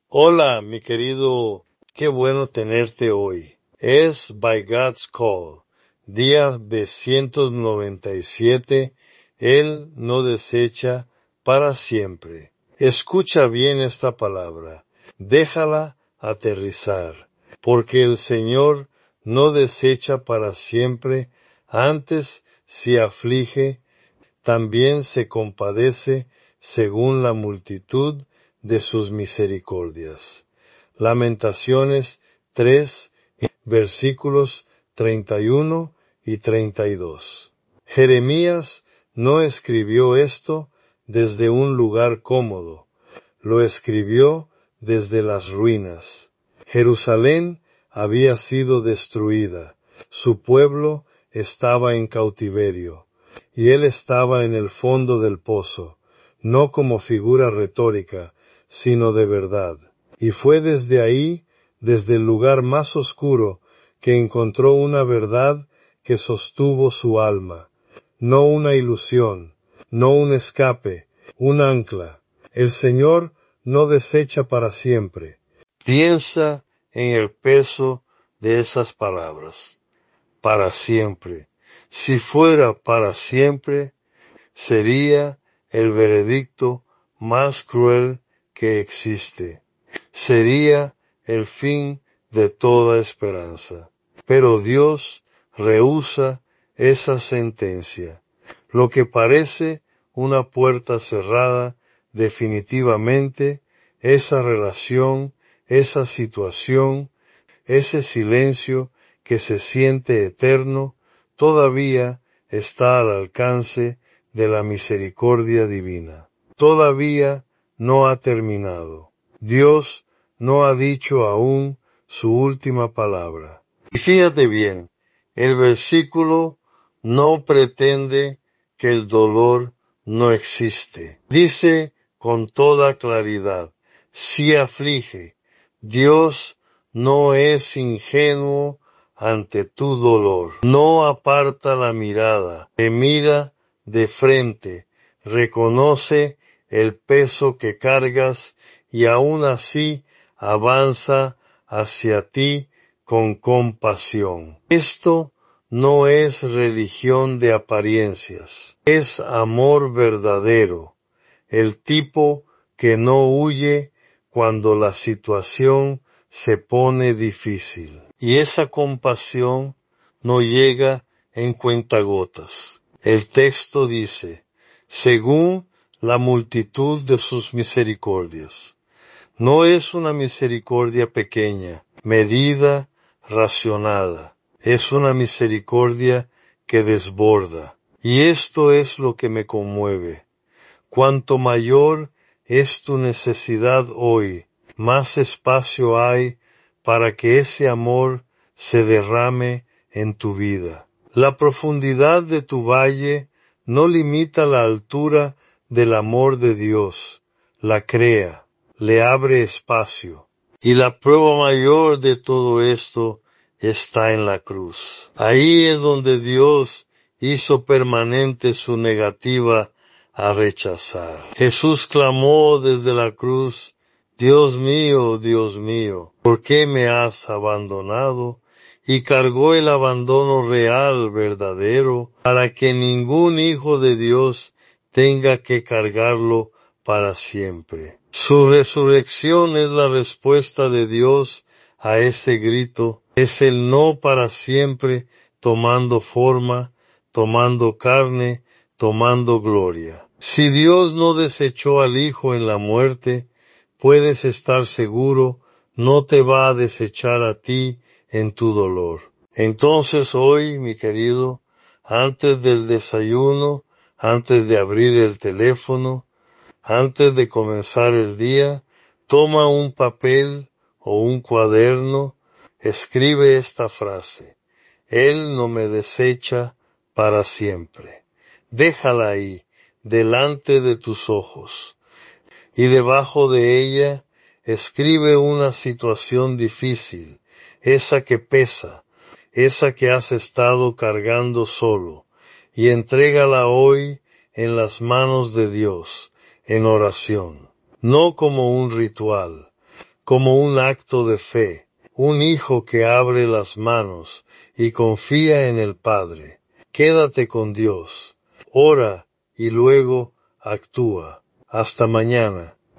Hola, mi querido, qué bueno tenerte hoy. Es By God's Call, día de 197, Él no desecha para siempre. Escucha bien esta palabra, déjala aterrizar, porque el Señor no desecha para siempre, antes si aflige, también se compadece según la multitud de sus misericordias. Lamentaciones 3, versículos 31 y 32. Jeremías no escribió esto desde un lugar cómodo, lo escribió desde las ruinas. Jerusalén había sido destruida, su pueblo estaba en cautiverio, y él estaba en el fondo del pozo, no como figura retórica, sino de verdad. Y fue desde ahí, desde el lugar más oscuro, que encontró una verdad que sostuvo su alma, no una ilusión, no un escape, un ancla. El Señor no desecha para siempre. Piensa en el peso de esas palabras. Para siempre. Si fuera para siempre, sería el veredicto más cruel que existe. Sería el fin de toda esperanza. Pero Dios rehúsa esa sentencia. Lo que parece una puerta cerrada, definitivamente, esa relación, esa situación, ese silencio que se siente eterno, todavía está al alcance de la misericordia divina. Todavía no ha terminado. Dios no ha dicho aún su última palabra. Y fíjate bien, el versículo no pretende que el dolor no existe. Dice con toda claridad, si aflige, Dios no es ingenuo ante tu dolor. No aparta la mirada, te mira de frente, reconoce el peso que cargas y aún así avanza hacia ti con compasión. Esto no es religión de apariencias, es amor verdadero, el tipo que no huye cuando la situación se pone difícil. Y esa compasión no llega en cuentagotas. El texto dice, según la multitud de sus misericordias. No es una misericordia pequeña, medida, racionada. Es una misericordia que desborda. Y esto es lo que me conmueve. Cuanto mayor es tu necesidad hoy, más espacio hay para que ese amor se derrame en tu vida. La profundidad de tu valle no limita la altura del amor de Dios, la crea, le abre espacio. Y la prueba mayor de todo esto está en la cruz. Ahí es donde Dios hizo permanente su negativa a rechazar. Jesús clamó desde la cruz, Dios mío, ¿por qué me has abandonado? Y cargó el abandono real, verdadero, para que ningún hijo de Dios tenga que cargarlo para siempre. Su resurrección es la respuesta de Dios a ese grito, es el no para siempre tomando forma, tomando carne, tomando gloria. Si Dios no desechó al Hijo en la muerte, puedes estar seguro, no te va a desechar a ti en tu dolor. Entonces hoy, mi querido, antes del desayuno, antes de abrir el teléfono, antes de comenzar el día, toma un papel o un cuaderno, escribe esta frase. Él no me desecha para siempre. Déjala ahí, delante de tus ojos. Y debajo de ella, escribe una situación difícil, esa que pesa, esa que has estado cargando solo, y entrégala hoy en las manos de Dios, en oración. No como un ritual, como un acto de fe, un hijo que abre las manos y confía en el Padre. Quédate con Dios, ora y luego actúa. Hasta mañana.